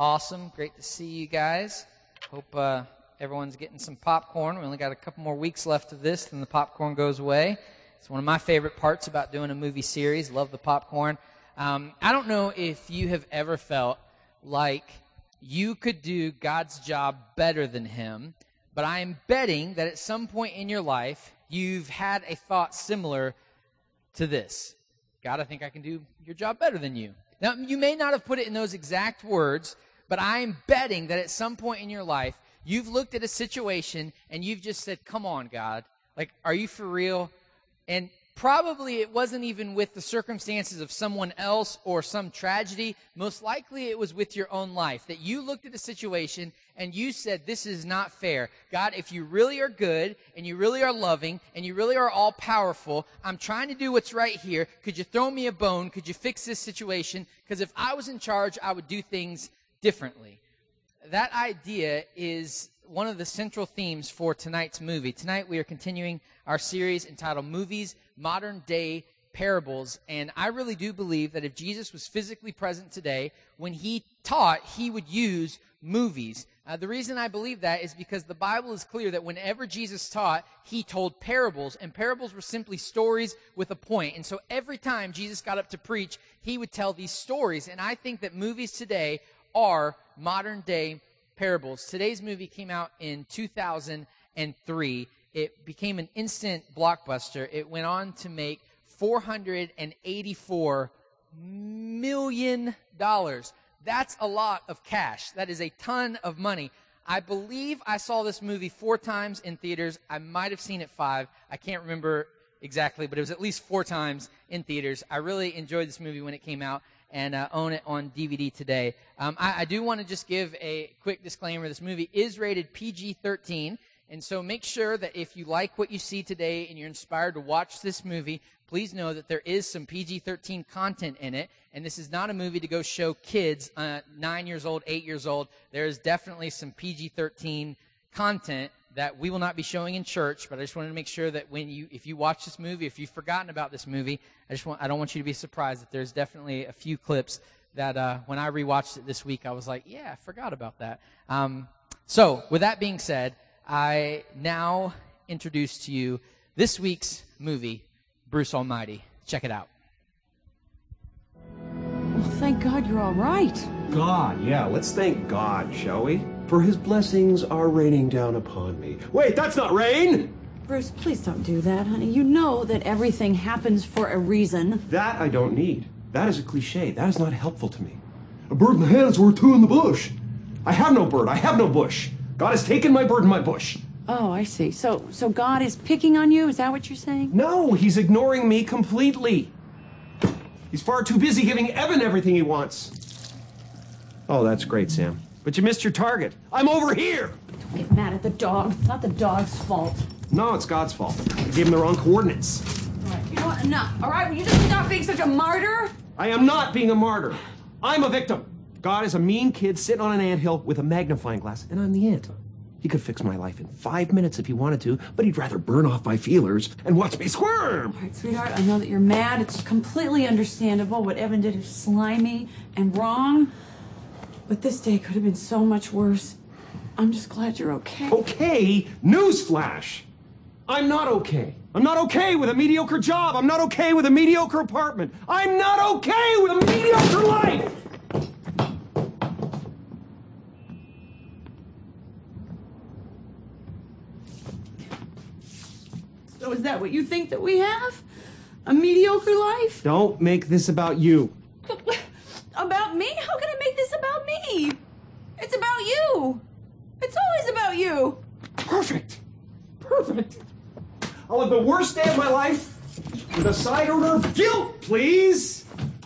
Awesome. Great to see you guys. Hope everyone's getting some popcorn. We only got a couple more weeks left of this, then the popcorn goes away. It's one of my favorite parts about doing a movie series. Love the popcorn. I don't know if you have ever felt like you could do God's job better than Him, but I am betting that at some point in your life, you've had a thought similar to this. God, I think I can do your job better than you. Now, you may not have put it in those exact words, but I am betting that at some point in your life, you've looked at a situation and you've just said, come on, God. Like, are you for real? And probably it wasn't even with the circumstances of someone else or some tragedy. Most likely it was with your own life, that you looked at a situation and you said, this is not fair. God, if you really are good and you really are loving and you really are all powerful, I'm trying to do what's right here. Could you throw me a bone? Could you fix this situation? Because if I was in charge, I would do things differently. That idea is one of the central themes for tonight's movie. Tonight we are continuing our series entitled Movies, Modern Day Parables. And I really do believe that if Jesus was physically present today, when He taught, He would use movies. The reason I believe that is because the Bible is clear that whenever Jesus taught, He told parables, and parables were simply stories with a point. And so every time Jesus got up to preach, He would tell these stories. And I think that movies today are modern day parables. Today's movie came out in 2003. It became an instant blockbuster. It went on to make $484 million. That's a lot of cash. That is a ton of money. I believe I saw this movie 4 times in theaters. I might have seen it 5. I can't remember exactly, but it was at least 4 times in theaters. I really enjoyed this movie when it came out and own it on DVD today. I do want to just give a quick disclaimer. This movie is rated PG-13, and so make sure that if you like what you see today and you're inspired to watch this movie, please know that there is some PG-13 content in it, and this is not a movie to go show kids 9 years old, 8 years old. There is definitely some PG-13 content that we will not be showing in church, but I just wanted to make sure that if you watch this movie, if you've forgotten about this movie, I don't want you to be surprised that there's definitely a few clips that when I rewatched it this week, I was like, yeah, I forgot about that. So with that being said, I now introduce to you this week's movie, Bruce Almighty. Check it out. Well, thank God you're all right. God, yeah, let's thank God, shall we? For His blessings are raining down upon me. Wait, that's not rain! Bruce, please don't do that, honey. You know that everything happens for a reason. That I don't need. That is a cliche. That is not helpful to me. A bird in the hand is worth 2 in the bush. I have no bird. I have no bush. God has taken my bird and my bush. Oh, I see. So God is picking on you? Is that what you're saying? No, He's ignoring me completely. He's far too busy giving Evan everything he wants. Oh, that's great, Sam. But you missed your target. I'm over here! Don't get mad at the dog. It's not the dog's fault. No, it's God's fault. I gave him the wrong coordinates. All right, you know what? Enough. All right, will you just stop being such a martyr? I am not being a martyr. I'm a victim. God is a mean kid sitting on an anthill with a magnifying glass, and I'm the ant. He could fix my life in 5 minutes if he wanted to, but he'd rather burn off my feelers and watch me squirm. All right, sweetheart, I know that you're mad. It's completely understandable. What Evan did is slimy and wrong. But this day could have been so much worse. I'm just glad you're okay. Okay? Newsflash! I'm not okay. I'm not okay with a mediocre job. I'm not okay with a mediocre apartment. I'm not okay with a mediocre life! So is that what you think that we have? A mediocre life? Don't make this about you. About me? How can I make this about me? It's about you. It's always about you. Perfect. Perfect. I'll live the worst day of my life with a side order of guilt, please.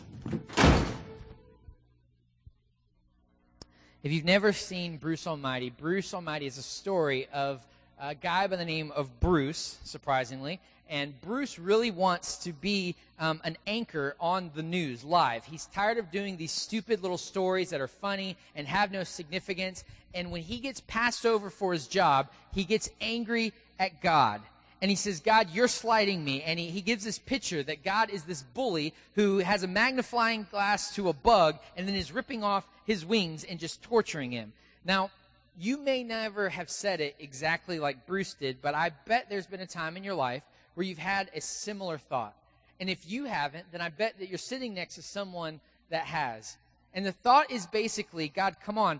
If you've never seen Bruce Almighty is a story of a guy by the name of Bruce, surprisingly, and Bruce really wants to be an anchor on the news live. He's tired of doing these stupid little stories that are funny and have no significance, and when he gets passed over for his job, he gets angry at God. And he says, God, you're slighting me. And he gives this picture that God is this bully who has a magnifying glass to a bug and then is ripping off his wings and just torturing him. Now, you may never have said it exactly like Bruce did, but I bet there's been a time in your life where you've had a similar thought. And if you haven't, then I bet that you're sitting next to someone that has. And the thought is basically, God, come on,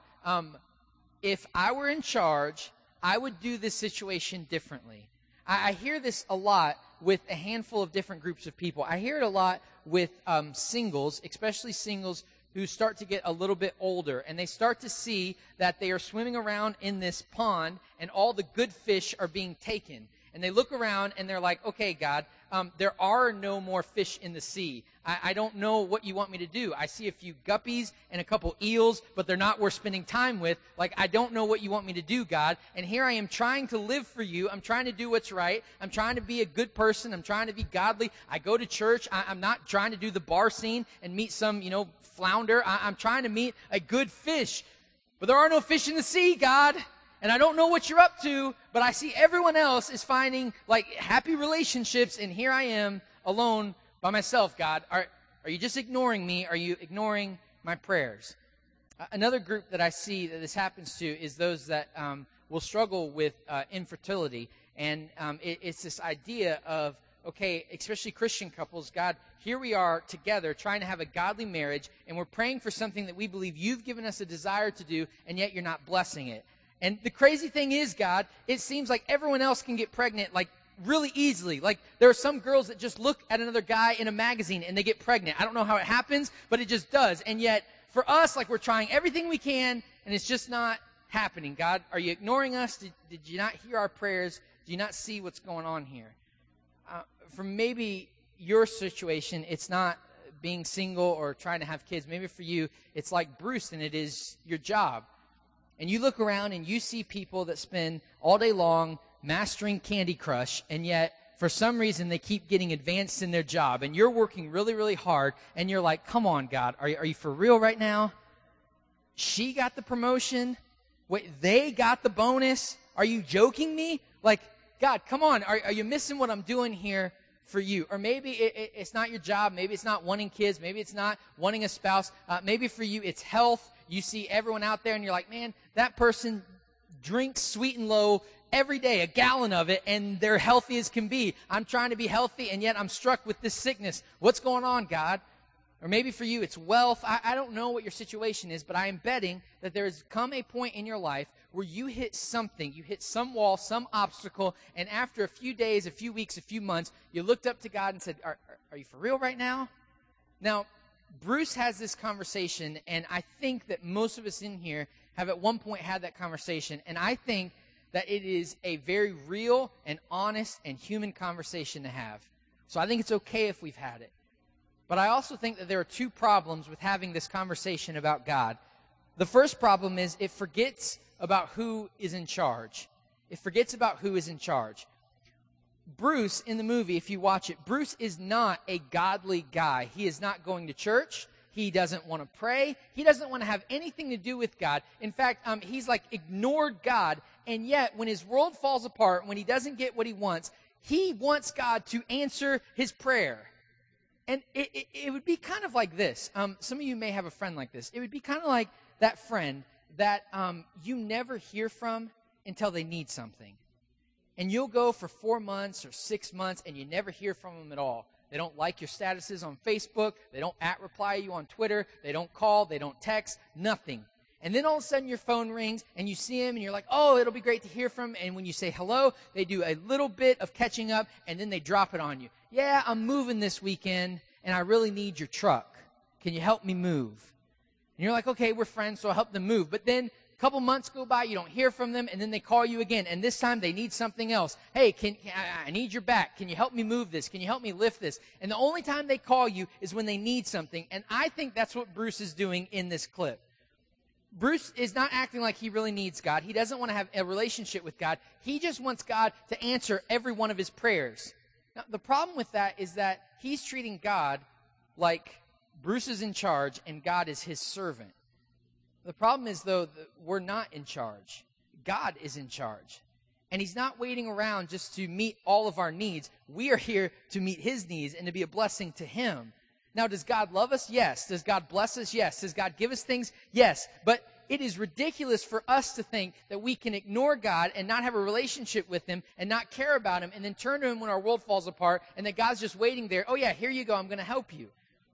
if I were in charge, I would do this situation differently. I hear this a lot with a handful of different groups of people. I hear it a lot with singles, especially singles who start to get a little bit older, and they start to see that they are swimming around in this pond and all the good fish are being taken. And they look around and they're like, okay, God, there are no more fish in the sea. I don't know what you want me to do. I see a few guppies and a couple eels, but they're not worth spending time with. Like, I don't know what you want me to do, God. And here I am trying to live for you. I'm trying to do what's right. I'm trying to be a good person. I'm trying to be godly. I go to church. I'm not trying to do the bar scene and meet some, flounder. I'm trying to meet a good fish. But there are no fish in the sea, God. And I don't know what you're up to, but I see everyone else is finding, happy relationships, and here I am alone by myself, God. Are you just ignoring me? Are you ignoring my prayers? Another group that I see that this happens to is those that will struggle with infertility. And it's this idea of, okay, especially Christian couples, God, here we are together trying to have a godly marriage, and we're praying for something that we believe you've given us a desire to do, and yet you're not blessing it. And the crazy thing is, God, it seems like everyone else can get pregnant, really easily. There are some girls that just look at another guy in a magazine and they get pregnant. I don't know how it happens, but it just does. And yet, for us, we're trying everything we can, and it's just not happening. God, are you ignoring us? Did you not hear our prayers? Do you not see what's going on here? For maybe your situation, it's not being single or trying to have kids. Maybe for you, it's like Bruce, and it is your job. And you look around and you see people that spend all day long mastering Candy Crush, and yet for some reason they keep getting advanced in their job, and you're working really, really hard, and you're like, come on, God, are you for real right now? She got the promotion. Wait, they got the bonus. Are you joking me? God, come on, are you missing what I'm doing here for you? Or maybe it's not your job. Maybe it's not wanting kids. Maybe it's not wanting a spouse. Maybe for you it's health. You see everyone out there and you're like, man, that person drinks Sweet and Low every day, a gallon of it, and they're healthy as can be. I'm trying to be healthy, and yet I'm struck with this sickness. What's going on, God? Or maybe for you it's wealth. I don't know what your situation is, but I am betting that there has come a point in your life where you hit something. You hit some wall, some obstacle, and after a few days, a few weeks, a few months, you looked up to God and said, are you for real right now? Now, Bruce has this conversation, and I think that most of us in here have at one point had that conversation, and I think that it is a very real and honest and human conversation to have. So I think it's okay if we've had it. But I also think that there are two problems with having this conversation about God. The first problem is it forgets about who is in charge. It forgets about who is in charge. Bruce, in the movie, if you watch it, Bruce is not a godly guy. He is not going to church. He doesn't want to pray. He doesn't want to have anything to do with God. In fact, he's ignored God. And yet, when his world falls apart, when he doesn't get what he wants God to answer his prayer. And it would be kind of like this. Some of you may have a friend like this. It would be kind of like that friend that you never hear from until they need something. And you'll go for 4 months or 6 months, and you never hear from them at all. They don't like your statuses on Facebook. They don't reply you on Twitter. They don't call. They don't text. Nothing. And then all of a sudden your phone rings, and you see him, and you're like, oh, it'll be great to hear from him. And when you say hello, they do a little bit of catching up, and then they drop it on you. Yeah, I'm moving this weekend, and I really need your truck. Can you help me move? And you're like, okay, we're friends, so I'll help them move. But then a couple months go by, you don't hear from them, and then they call you again, and this time they need something else. Hey, I need your back. Can you help me move this? Can you help me lift this? And the only time they call you is when they need something, and I think that's what Bruce is doing in this clip. Bruce is not acting like he really needs God. He doesn't want to have a relationship with God. He just wants God to answer every one of his prayers. Now, the problem with that is that he's treating God like Bruce is in charge and God is his servant. The problem is, though, that we're not in charge. God is in charge. And he's not waiting around just to meet all of our needs. We are here to meet his needs and to be a blessing to him. Now, does God love us? Yes. Does God bless us? Yes. Does God give us things? Yes. But it is ridiculous for us to think that we can ignore God and not have a relationship with him and not care about him and then turn to him when our world falls apart and that God's just waiting there. Oh, yeah, here you go. I'm going to help you.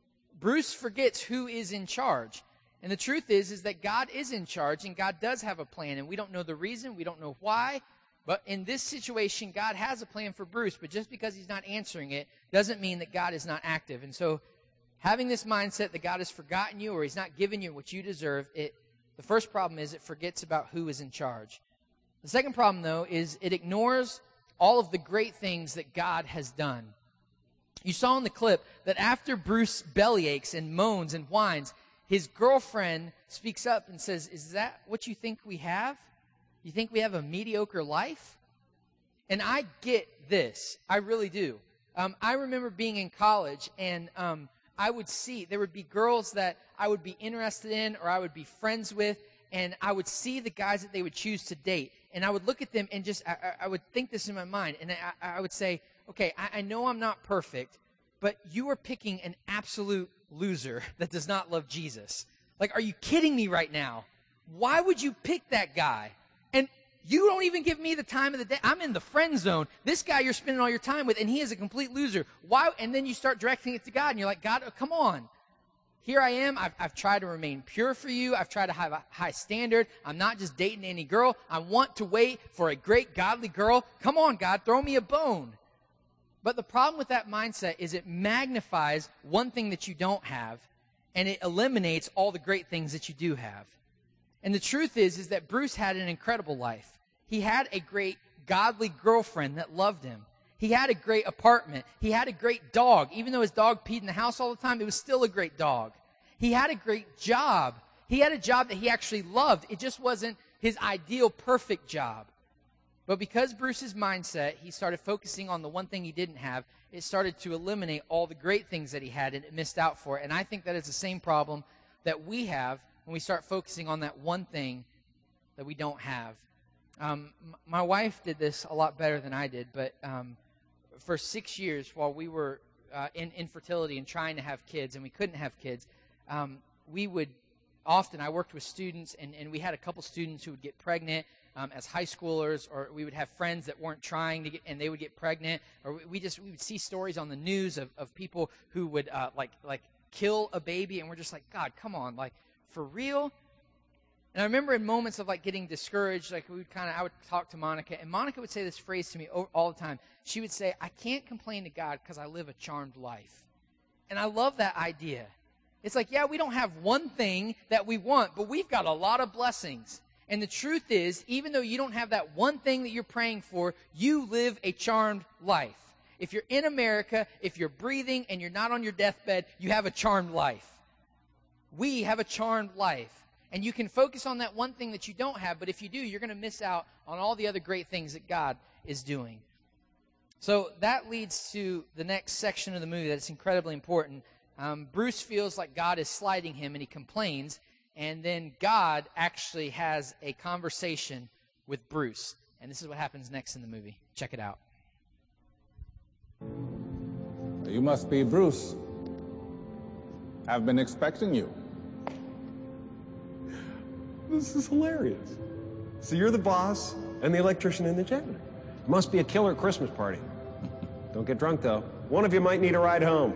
Bruce forgets who is in charge. And the truth is that God is in charge and God does have a plan. And we don't know the reason. We don't know why. But in this situation, God has a plan for Bruce. But just because he's not answering it doesn't mean that God is not active. And so having this mindset that God has forgotten you or he's not giving you what you deserve, the first problem is it forgets about who is in charge. The second problem, though, is it ignores all of the great things that God has done. You saw in the clip that after Bruce bellyaches and moans and whines, his girlfriend speaks up and says, "Is that what you think we have? You think we have a mediocre life?" And I get this. I really do. I remember being in college and I would see, there would be girls that I would be interested in or I would be friends with, and I would see the guys that they would choose to date. And I would look at them and just, I would think this in my mind. And I would say, okay, I know I'm not perfect, but you are picking an absolute loser that does not love Jesus. Like, are you kidding me right now? Why would you pick that guy? And you don't even give me the time of the day. I'm in the friend zone. This guy you're spending all your time with, and he is a complete loser. Why? And then you start directing it to God, and you're like, God, come on. Here I am. I've tried to remain pure for you. I've tried to have a high standard. I'm not just dating any girl. I want to wait for a great godly girl. Come on, God, throw me a bone. But the problem with that mindset is it magnifies one thing that you don't have, and it eliminates all the great things that you do have. And the truth is that Bruce had an incredible life. He had a great godly girlfriend that loved him. He had a great apartment. He had a great dog. Even though his dog peed in the house all the time, it was still a great dog. He had a great job. He had a job that he actually loved. It just wasn't his ideal perfect job. But because Bruce's mindset, he started focusing on the one thing he didn't have, it started to eliminate all the great things that he had and it missed out for it. And I think that is the same problem that we have when we start focusing on that one thing that we don't have. My wife did this a lot better than I did, but for 6 years while we were in infertility and trying to have kids and we couldn't have kids, we would often, I worked with students and we had a couple students who would get pregnant as high schoolers, or we would have friends that weren't trying to get, and they would get pregnant, or we would see stories on the news of people who would like kill a baby, and we're just like, God, come on, like, for real? And I remember in moments of like getting discouraged, like I would talk to Monica, and Monica would say this phrase to me all the time. She would say, I can't complain to God because I live a charmed life. And I love that idea. It's like, yeah, we don't have one thing that we want, but we've got a lot of blessings. And the truth is, even though you don't have that one thing that you're praying for, you live a charmed life. If you're in America, if you're breathing and you're not on your deathbed, you have a charmed life. We have a charmed life. And you can focus on that one thing that you don't have, but if you do, you're going to miss out on all the other great things that God is doing. So that leads to the next section of the movie that's incredibly important. Bruce feels like God is slighting him, and he complains. And then God actually has a conversation with Bruce. And this is what happens next in the movie. Check it out. You must be Bruce. I've been expecting you. This is hilarious. So you're the boss and the electrician and the janitor. Must be a killer Christmas party. Don't get drunk, though. One of you might need a ride home.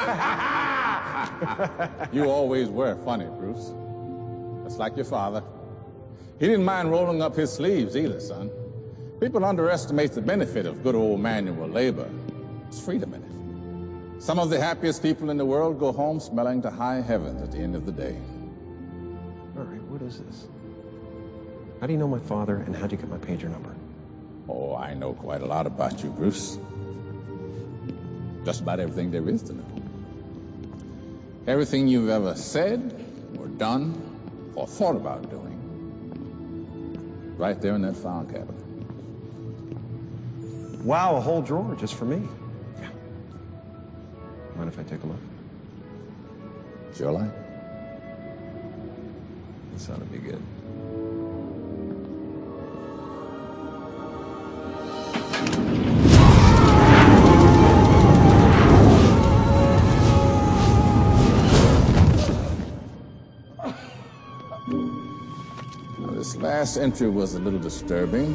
You always were funny, Bruce. Just like your father. He didn't mind rolling up his sleeves either, son. People underestimate the benefit of good old manual labor. It's freedom in it. Some of the happiest people in the world go home smelling to high heavens at the end of the day. All right, what is this? How do you know my father, and how'd you get my pager number? Oh, I know quite a lot about you, Bruce. Just about everything there is to know. Everything you've ever said, or done, or thought about doing. Right there in that file cabinet. Wow, a whole drawer just for me. Yeah. Mind if I take a look? Sure like. This ought to be good. This last entry was a little disturbing.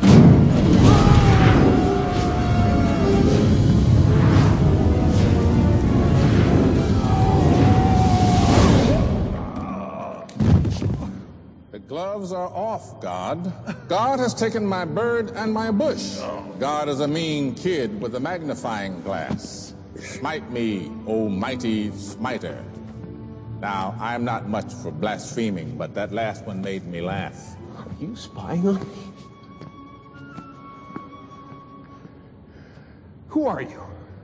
The gloves are off, God. God has taken my bird and my bush. God is a mean kid with a magnifying glass. Smite me, O mighty smiter. Now, I'm not much for blaspheming, but that last one made me laugh. Are you spying on me? Who are you?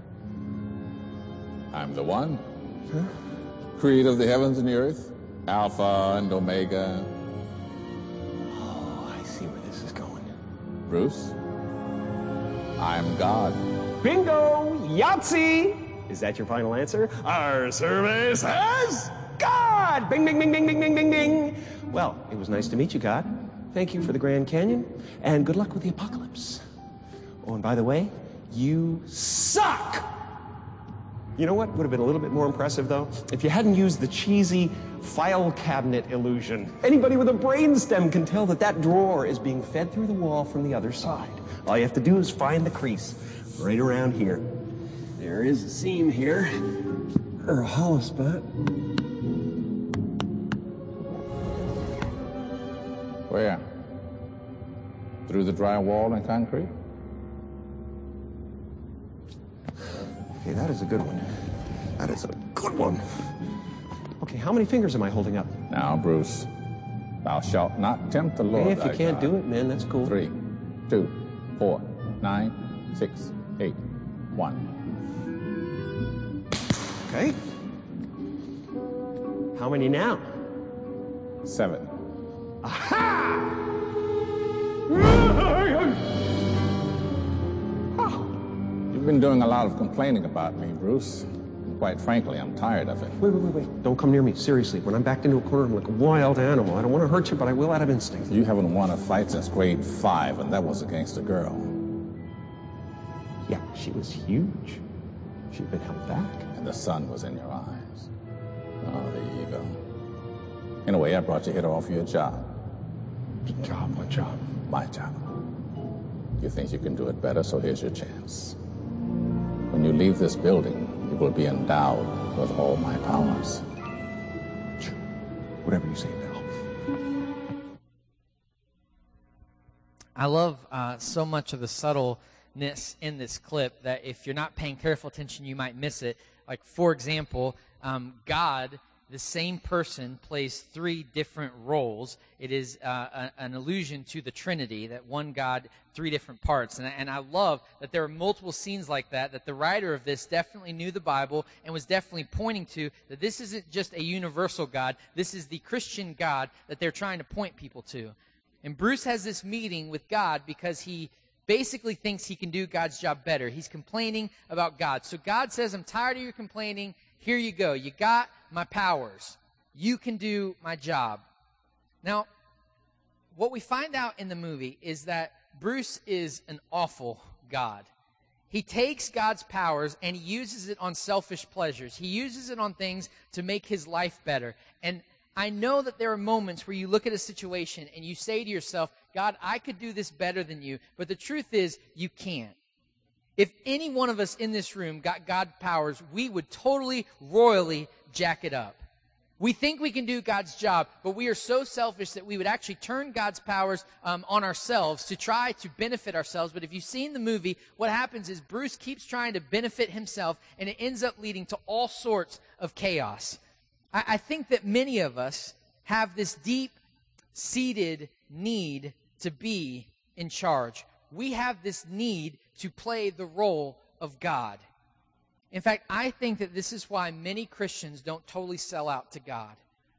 I'm the one. Huh? Creator of the heavens and the earth. Alpha and Omega. Oh, I see where this is going. Bruce, I'm God. Bingo! Yahtzee! Is that your final answer? Our survey says God! Bing, bing, bing, bing, bing, bing, bing, bing. Well, it was nice to meet you, God. Thank you for the Grand Canyon, and good luck with the apocalypse. Oh, and by the way, you suck! You know what would have been a little bit more impressive, though? If you hadn't used the cheesy file cabinet illusion. Anybody with a brainstem can tell that that drawer is being fed through the wall from the other side. All you have to do is find the crease right around here. There is a seam here, or a hollow spot. Where? Through the drywall and concrete? Okay, that is a good one. That is a good one. Okay, how many fingers am I holding up? Now, Bruce, thou shalt not tempt the Lord. Hey, if you thy can't God. do it, man, that's cool. 3, 2, 4, 9, 6, 8, 1. Okay. How many now? 7. Aha! You've been doing a lot of complaining about me, Bruce. Quite frankly, I'm tired of it. Wait. Don't come near me. Seriously, when I'm backed into a corner, I'm like a wild animal. I don't want to hurt you, but I will out of instinct. You haven't won a fight since grade 5, and that was against a girl. Yeah, she was huge. She'd been held back. And the sun was in your eyes. Oh, the ego. Anyway, I brought you here to offer you a job. Job? What job? My job. You think you can do it better, so here's your chance. When you leave this building, you will be endowed with all my powers. Sure. Whatever you say, Bill. I love so much of the subtleness in this clip that if you're not paying careful attention, you might miss it. Like, for example, God, the same person, plays 3 different roles. It is an allusion to the Trinity, that one God, 3 different parts. And I love that there are multiple scenes like that the writer of this definitely knew the Bible and was definitely pointing to, that this isn't just a universal God. This is the Christian God that they're trying to point people to. And Bruce has this meeting with God because he basically thinks he can do God's job better. He's complaining about God. So God says, I'm tired of your complaining. Here you go. You got my powers. You can do my job. Now, what we find out in the movie is that Bruce is an awful God. He takes God's powers and he uses it on selfish pleasures. He uses it on things to make his life better. And I know that there are moments where you look at a situation and you say to yourself, God, I could do this better than you. But the truth is, you can't. If any one of us in this room got God powers, we would totally, royally jack it up. We think we can do God's job, but we are so selfish that we would actually turn God's powers on ourselves to try to benefit ourselves. But if you've seen the movie, what happens is Bruce keeps trying to benefit himself, and it ends up leading to all sorts of chaos. I think that many of us have this deep-seated need to be in charge. We have this need to play the role of God. In fact, I think that this is why many Christians don't totally sell out to God.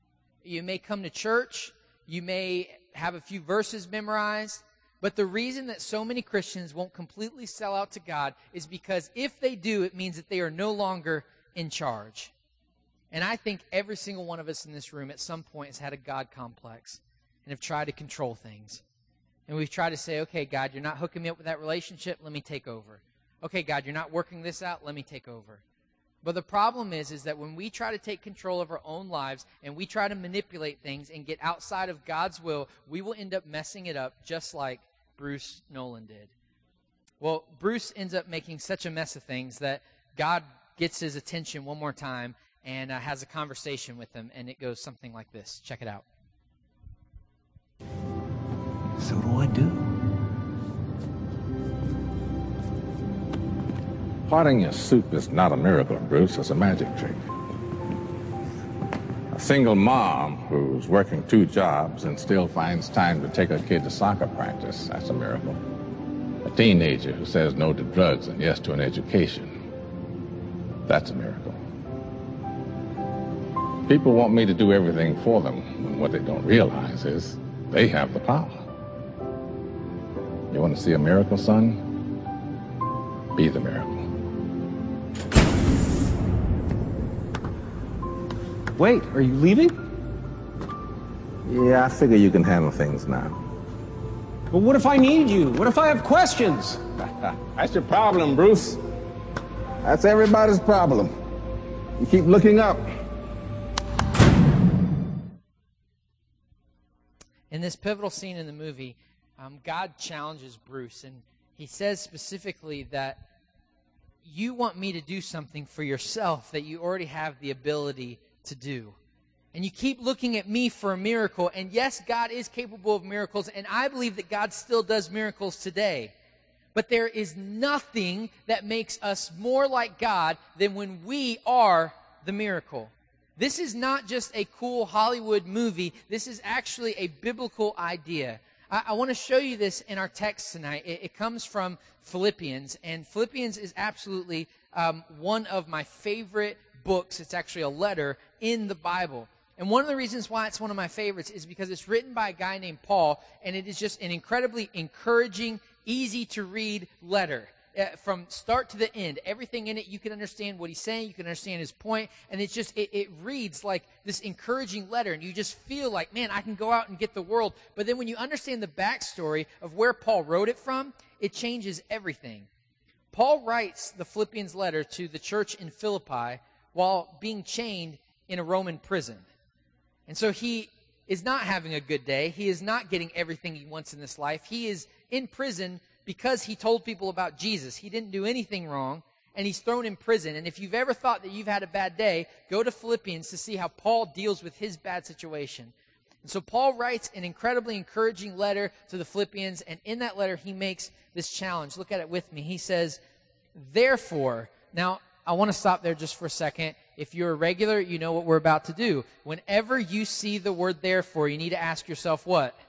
You may come to church, you may have a few verses memorized, but the reason that so many Christians won't completely sell out to God is because if they do, it means that they are no longer in charge. And I think every single one of us in this room at some point has had a God complex and have tried to control things. And we've tried to say, okay, God, you're not hooking me up with that relationship, let me take over. Okay, God, you're not working this out, let me take over. But the problem is that when we try to take control of our own lives and we try to manipulate things and get outside of God's will, we will end up messing it up just like Bruce Nolan did. Well, Bruce ends up making such a mess of things that God gets his attention one more time and has a conversation with him, and it goes something like this. Check it out. So what do I do? Parting your soup is not a miracle, Bruce. It's a magic trick. A single mom who's working 2 jobs and still finds time to take her kid to soccer practice, that's a miracle. A teenager who says no to drugs and yes to an education, that's a miracle. People want me to do everything for them, when what they don't realize is they have the power. You want to see a miracle, son? Be the miracle. Wait, are you leaving? Yeah, I figure you can handle things now. But what if I need you? What if I have questions? That's your problem, Bruce. That's everybody's problem. You keep looking up. In this pivotal scene in the movie, God challenges Bruce, and he says specifically that you want me to do something for yourself that you already have the ability to do. And you keep looking at me for a miracle. And yes, God is capable of miracles, and I believe that God still does miracles today. But there is nothing that makes us more like God than when we are the miracle. This is not just a cool Hollywood movie. This is actually a biblical idea. I want to show you this in our text tonight. It comes from Philippians, and Philippians is absolutely one of my favorite books. It's actually a letter in the Bible. And one of the reasons why it's one of my favorites is because it's written by a guy named Paul, and it is just an incredibly encouraging, easy to read letter. From start to the end, everything in it, you can understand what he's saying, you can understand his point, and it's just, it reads like this encouraging letter, and you just feel like, man, I can go out and get the world. But then when you understand the backstory of where Paul wrote it from, it changes everything. Paul writes the Philippians letter to the church in Philippi while being chained in a Roman prison. And so he is not having a good day. He is not getting everything he wants in this life. He is in prison because he told people about Jesus. He didn't do anything wrong, and he's thrown in prison. And if you've ever thought that you've had a bad day, go to Philippians to see how Paul deals with his bad situation. And so Paul writes an incredibly encouraging letter to the Philippians, and in that letter he makes this challenge. Look at it with me. He says, therefore, now I want to stop there just for a second. If you're a regular, you know what we're about to do. Whenever you see the word therefore, you need to ask yourself what?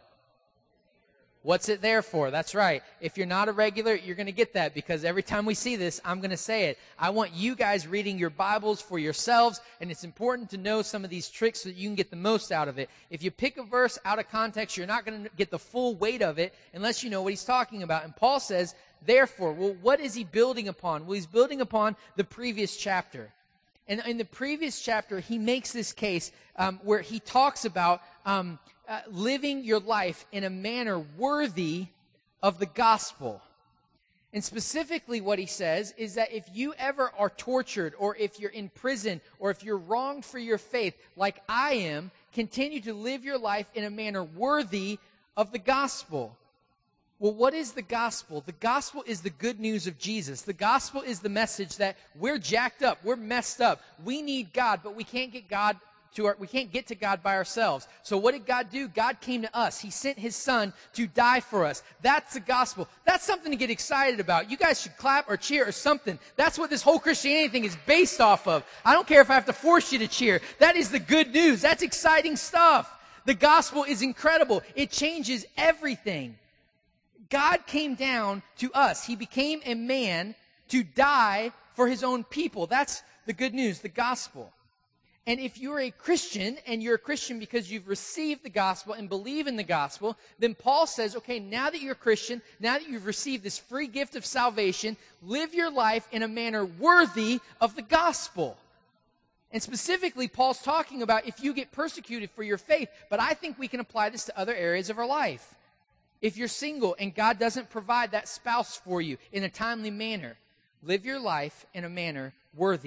What's it there for? That's right. If you're not a regular, you're going to get that because every time we see this, I'm going to say it. I want you guys reading your Bibles for yourselves, and it's important to know some of these tricks so that you can get the most out of it. If you pick a verse out of context, you're not going to get the full weight of it unless you know what he's talking about. And Paul says, therefore, well, what is he building upon? Well, he's building upon the previous chapter. And in the previous chapter, he makes this case where he talks about living your life in a manner worthy of the gospel. And specifically what he says is that if you ever are tortured, or if you're in prison, or if you're wronged for your faith, like I am, continue to live your life in a manner worthy of the gospel. Well, what is the gospel? The gospel is the good news of Jesus. The gospel is the message that we're jacked up, we're messed up, we need God, but we can't get to God by ourselves. So what did God do? God came to us. He sent his son to die for us. That's the gospel. That's something to get excited about. You guys should clap or cheer or something. That's what this whole Christianity thing is based off of. I don't care if I have to force you to cheer. That is the good news. That's exciting stuff. The gospel is incredible. It changes everything. God came down to us. He became a man to die for his own people. That's the good news, the gospel. And if you're a Christian, and you're a Christian because you've received the gospel and believe in the gospel, then Paul says, okay, now that you're a Christian, now that you've received this free gift of salvation, live your life in a manner worthy of the gospel. And specifically, Paul's talking about if you get persecuted for your faith, but I think we can apply this to other areas of our life. If you're single and God doesn't provide that spouse for you in a timely manner, live your life in a manner worthy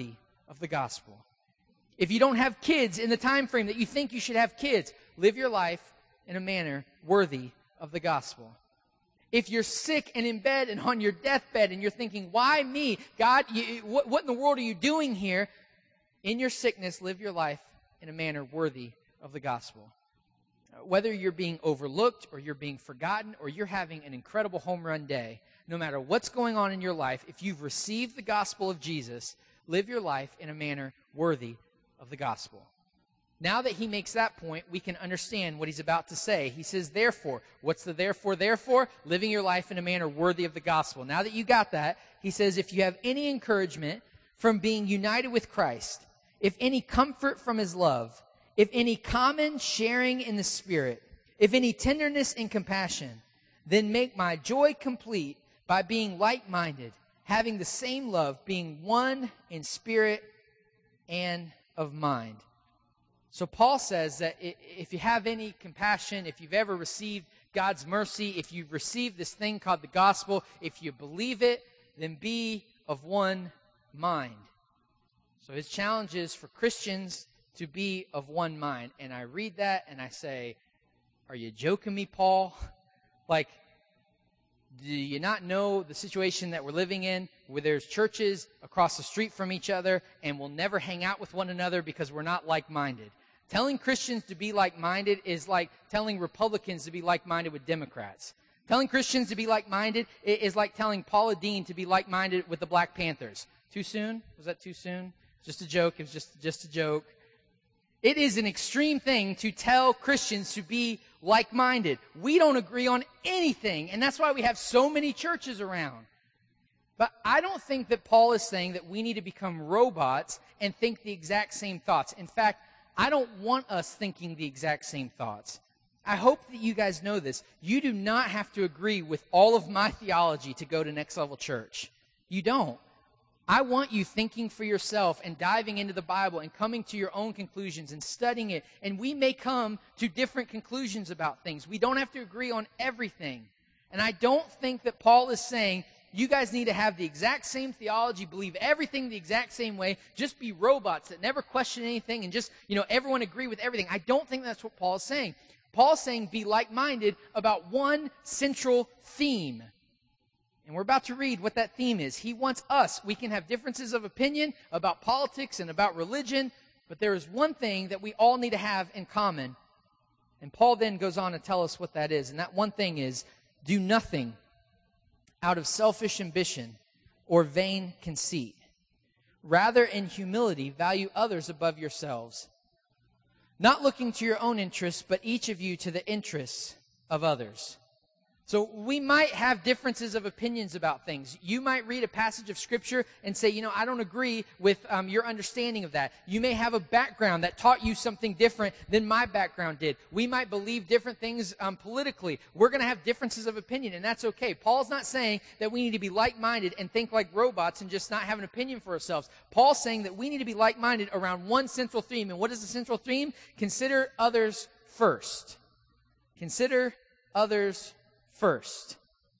of the gospel. If you don't have kids in the time frame that you think you should have kids, live your life in a manner worthy of the gospel. If you're sick and in bed and on your deathbed and you're thinking, why me? God, what in the world are you doing here? In your sickness, live your life in a manner worthy of the gospel. Whether you're being overlooked or you're being forgotten or you're having an incredible home run day, no matter what's going on in your life, if you've received the gospel of Jesus, live your life in a manner worthy of the gospel. Now that he makes that point, we can understand what he's about to say. He says, therefore. What's the therefore? Therefore, living your life in a manner worthy of the gospel. Now that you got that, he says, if you have any encouragement from being united with Christ, if any comfort from his love, if any common sharing in the Spirit, if any tenderness and compassion, then make my joy complete by being like-minded, having the same love, being one in spirit and of mind. So Paul says that if you have any compassion, if you've ever received God's mercy, if you've received this thing called the gospel, if you believe it, then be of one mind. So his challenge is for Christians to be of one mind. And I read that and I say, are you joking me, Paul? Like, do you not know the situation that we're living in where there's churches across the street from each other and we'll never hang out with one another because we're not like-minded? Telling Christians to be like-minded is like telling Republicans to be like-minded with Democrats. Telling Christians to be like-minded is like telling Paula Deen to be like-minded with the Black Panthers. Too soon? Was that too soon? Just a joke. It was just a joke. It is an extreme thing to tell Christians to be like-minded. We don't agree on anything, and that's why we have so many churches around. But I don't think that Paul is saying that we need to become robots and think the exact same thoughts. In fact, I don't want us thinking the exact same thoughts. I hope that you guys know this. You do not have to agree with all of my theology to go to Next Level Church. You don't. I want you thinking for yourself and diving into the Bible and coming to your own conclusions and studying it. And we may come to different conclusions about things. We don't have to agree on everything. And I don't think that Paul is saying you guys need to have the exact same theology, believe everything the exact same way, just be robots that never question anything and just, everyone agree with everything. I don't think that's what Paul is saying. Paul's saying be like-minded about one central theme. And we're about to read what that theme is. He wants us. We can have differences of opinion about politics and about religion, but there is one thing that we all need to have in common. And Paul then goes on to tell us what that is. And that one thing is, do nothing out of selfish ambition or vain conceit. Rather, in humility, value others above yourselves, not looking to your own interests, but each of you to the interests of others. So we might have differences of opinions about things. You might read a passage of Scripture and say, I don't agree with your understanding of that. You may have a background that taught you something different than my background did. We might believe different things politically. We're going to have differences of opinion, and that's okay. Paul's not saying that we need to be like-minded and think like robots and just not have an opinion for ourselves. Paul's saying that we need to be like-minded around one central theme. And what is the central theme? Consider others first. Consider others first.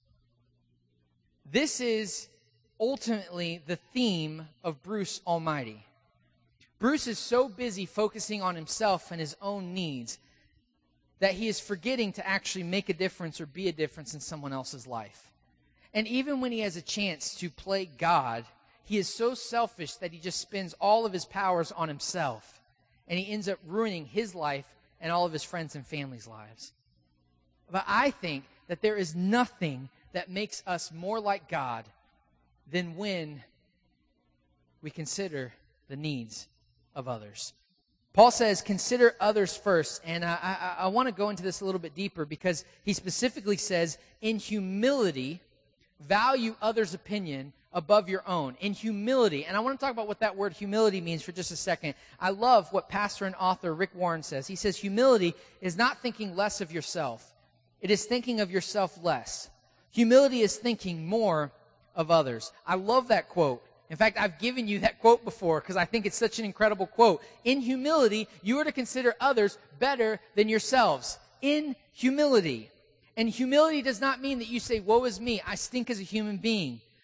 This is ultimately the theme of Bruce Almighty. Bruce is so busy focusing on himself and his own needs that he is forgetting to actually make a difference or be a difference in someone else's life. And even when he has a chance to play God, he is so selfish that he just spends all of his powers on himself. And he ends up ruining his life and all of his friends and family's lives. But I think that there is nothing that makes us more like God than when we consider the needs of others. Paul says, consider others first. And I want to go into this a little bit deeper because he specifically says, in humility, value others' opinion above your own. In humility. And I want to talk about what that word humility means for just a second. I love what pastor and author Rick Warren says. He says, humility is not thinking less of yourself. It is thinking of yourself less. Humility is thinking more of others. I love that quote. In fact, I've given you that quote before because I think it's such an incredible quote. In humility, you are to consider others better than yourselves. In humility. And humility does not mean that you say, woe is me, I stink as a human being.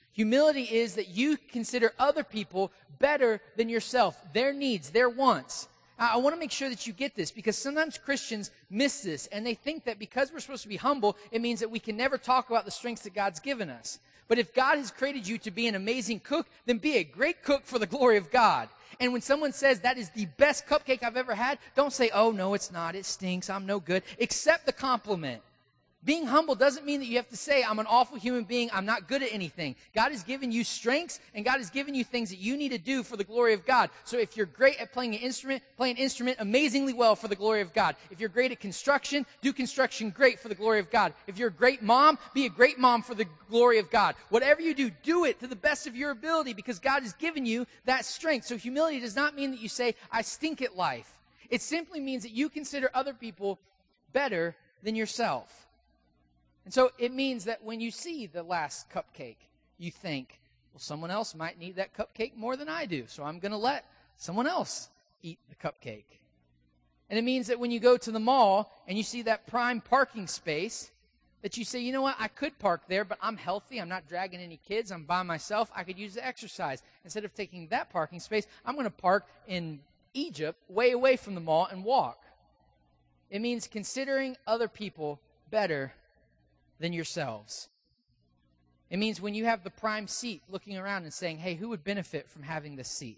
Humility is that you consider other people better than yourself, their needs, their wants. I want to make sure that you get this, because sometimes Christians miss this, and they think that because we're supposed to be humble, it means that we can never talk about the strengths that God's given us. But if God has created you to be an amazing cook, then be a great cook for the glory of God. And when someone says that is the best cupcake I've ever had, don't say, oh, no, it's not, it stinks, I'm no good. Accept the compliment. Being humble doesn't mean that you have to say, I'm an awful human being, I'm not good at anything. God has given you strengths, and God has given you things that you need to do for the glory of God. So if you're great at playing an instrument, play an instrument amazingly well for the glory of God. If you're great at construction, do construction great for the glory of God. If you're a great mom, be a great mom for the glory of God. Whatever you do, do it to the best of your ability, because God has given you that strength. So humility does not mean that you say, I stink at life. It simply means that you consider other people better than yourself. And so it means that when you see the last cupcake, you think, well, someone else might need that cupcake more than I do, so I'm going to let someone else eat the cupcake. And it means that when you go to the mall and you see that prime parking space, that you say, you know what, I could park there, but I'm healthy, I'm not dragging any kids, I'm by myself, I could use the exercise. Instead of taking that parking space, I'm going to park in Egypt, way away from the mall, and walk. It means considering other people better than yourselves. It means when you have the prime seat, looking around and saying, hey, who would benefit from having this seat?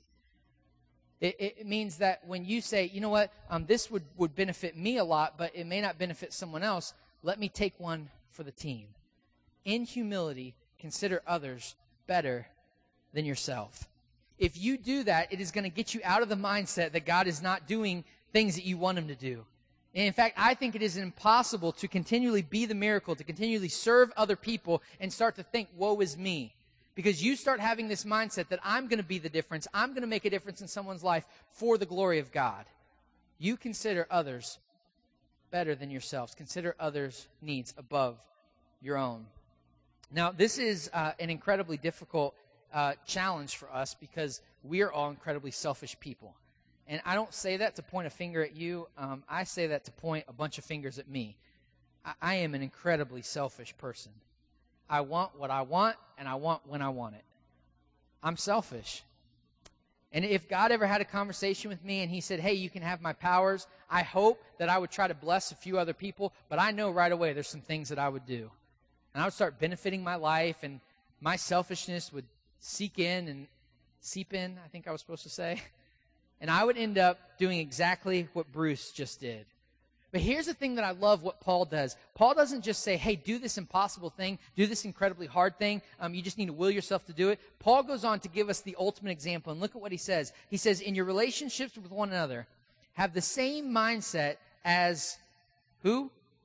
It means that when you say, you know what, this would benefit me a lot, but it may not benefit someone else, let me take one for the team. In humility, consider others better than yourself. If you do that, it is going to get you out of the mindset that God is not doing things that you want him to do. And in fact, I think it is impossible to continually be the miracle, to continually serve other people and start to think, woe is me. Because you start having this mindset that I'm going to be the difference. I'm going to make a difference in someone's life for the glory of God. You consider others better than yourselves. Consider others' needs above your own. Now, this is an incredibly difficult challenge for us because we are all incredibly selfish people. And I don't say that to point a finger at you. I say that to point a bunch of fingers at me. I am an incredibly selfish person. I want what I want, and I want when I want it. I'm selfish. And if God ever had a conversation with me and he said, hey, you can have my powers, I hope that I would try to bless a few other people, but I know right away there's some things that I would do. And I would start benefiting my life, and my selfishness would seep in, I think I was supposed to say. And I would end up doing exactly what Bruce just did. But here's the thing that I love what Paul does. Paul doesn't just say, hey, do this impossible thing, do this incredibly hard thing. You just need to will yourself to do it. Paul goes on to give us the ultimate example. And look at what he says. He says, in your relationships with one another, have the same mindset as who?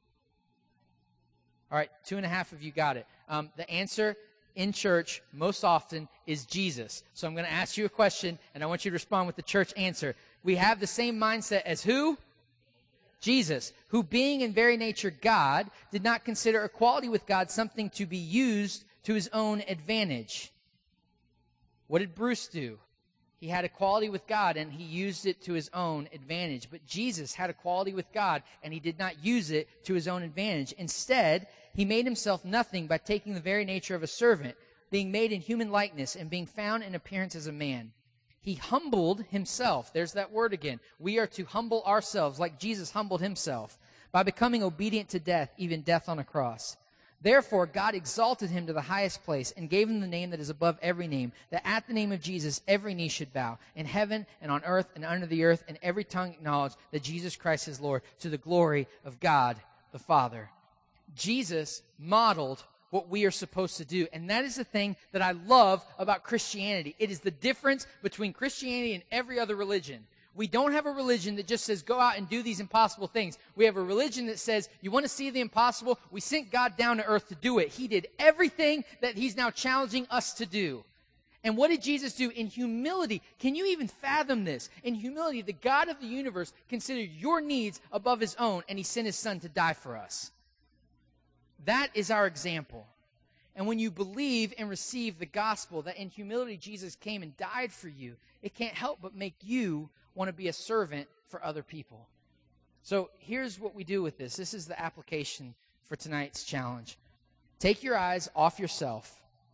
All right, 2.5 of you got it. The answer in church most often is Jesus. So I'm going to ask you a question, and I want you to respond with the church answer. We have the same mindset as who? Jesus, who being in very nature God, did not consider equality with God something to be used to his own advantage. What did Bruce do? He had equality with God, and he used it to his own advantage. But Jesus had equality with God, and he did not use it to his own advantage. Instead, he made himself nothing by taking the very nature of a servant, being made in human likeness and being found in appearance as a man. He humbled himself. There's that word again. We are to humble ourselves like Jesus humbled himself by becoming obedient to death, even death on a cross. Therefore, God exalted him to the highest place and gave him the name that is above every name, that at the name of Jesus every knee should bow, in heaven and on earth and under the earth, and every tongue acknowledge that Jesus Christ is Lord, to the glory of God the Father. Jesus modeled what we are supposed to do. And that is the thing that I love about Christianity. It is the difference between Christianity and every other religion. We don't have a religion that just says, go out and do these impossible things. We have a religion that says, you want to see the impossible? We sent God down to earth to do it. He did everything that he's now challenging us to do. And what did Jesus do? In humility, can you even fathom this? In humility, the God of the universe considered your needs above his own, and he sent his son to die for us. That is our example. And when you believe and receive the gospel that in humility Jesus came and died for you, it can't help but make you want to be a servant for other people. So here's what we do with this. This is the application for tonight's challenge. Take your eyes off yourself.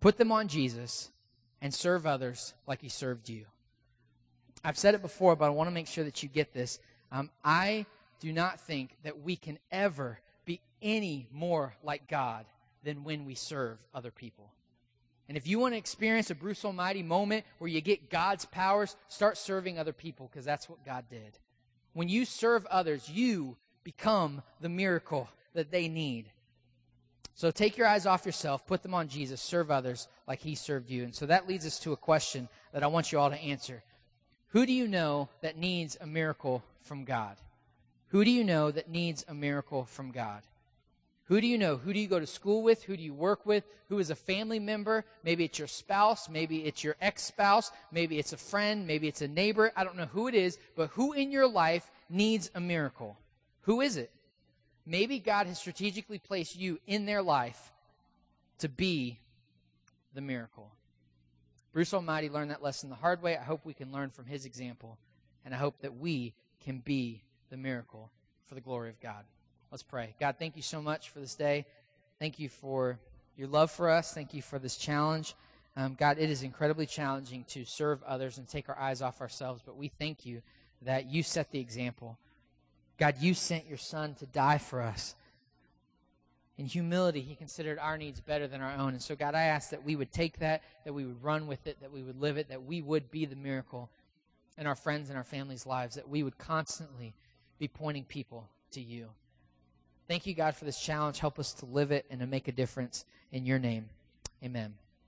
Put them on Jesus and serve others like he served you. I've said it before, but I want to make sure that you get this. I do not think that we can ever be any more like God than when we serve other people. And if you want to experience a Bruce Almighty moment where you get God's powers, start serving other people, because that's what God did. When you serve others, you become the miracle that they need. So take your eyes off yourself, put them on Jesus, serve others like he served you. And so that leads us to a question that I want you all to answer. Who do you know that needs a miracle from God? Who do you know that needs a miracle from God? Who do you know? Who do you go to school with? Who do you work with? Who is a family member? Maybe it's your spouse. Maybe it's your ex-spouse. Maybe it's a friend. Maybe it's a neighbor. I don't know who it is, but who in your life needs a miracle? Who is it? Maybe God has strategically placed you in their life to be the miracle. Bruce Almighty learned that lesson the hard way. I hope we can learn from his example, and I hope that we can be the miracle for the glory of God. Let's pray. God, thank you so much for this day. Thank you for your love for us. Thank you for this challenge. God, it is incredibly challenging to serve others and take our eyes off ourselves, but we thank you that you set the example. God, you sent your Son to die for us. In humility, he considered our needs better than our own. And so, God, I ask that we would take that we would run with it, that we would live it, that we would be the miracle in our friends' and our families' lives, that we would constantly be pointing people to you. Thank you, God, for this challenge. Help us to live it and to make a difference in your name. Amen.